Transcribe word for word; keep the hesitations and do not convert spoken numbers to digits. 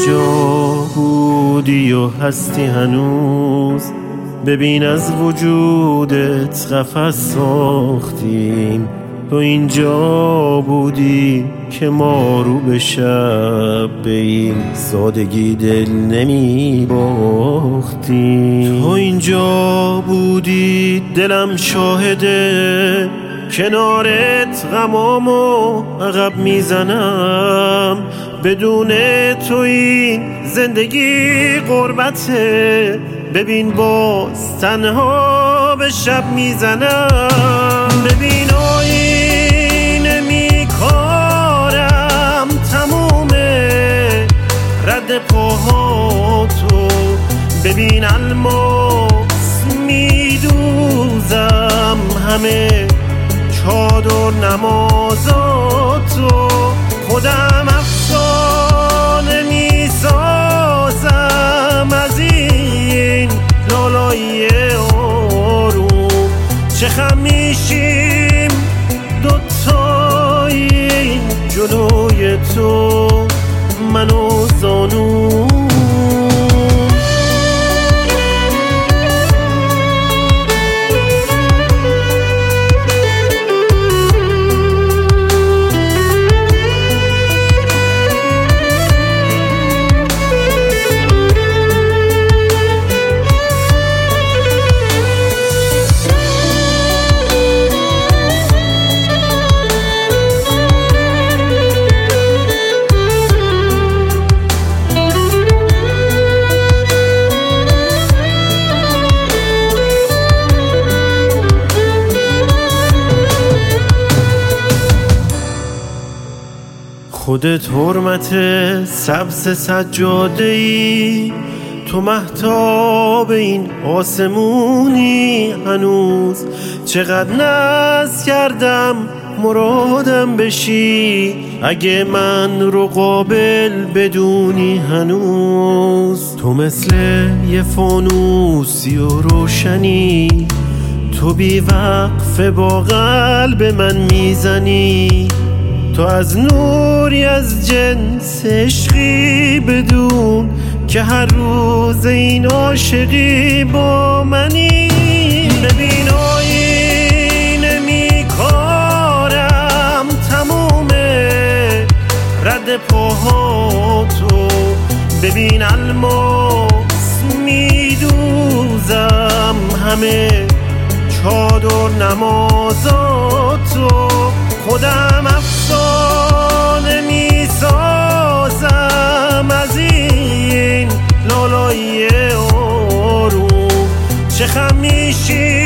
جا بودی و هستی هنوز، ببین از وجودت قفس ساختیم. تو اینجا بودی که ما رو به شب به این سادگی دل نمی باختیم. تو اینجا بودی دلم شاهده، کنارت غمامو عقب میزنم. بدون تو این زندگی غربته، ببین باز تنها به شب میزنم. ببین آینه میکارم تمومه رد پاهاتو، ببین الماس میدوزم همه چادر نمازاتو. خودم افسانه میسازم از این لالایی آروم. چه خم میشیم دوتایی جلوی تو من و زانو. خودت حرمت سبز سجاده‌ای، تو مهتاب این آسمونی هنوز. چقدر ناز کردم مرادم بشی، اگه من رو قابل بدونی هنوز. تو مثل یه فانوسی و روشنی، تو بی وقفه با قلب من میزنی. تو از نوری از جنس عشقی بدون که هر روز این عاشقی با منی. ببین آینه میکارم تمومه رد پاهاتو، ببین الماس میدوزم همه چادر نمازاتو. خودم افسانه میسازم از این لالایی آروم. چه خم میشی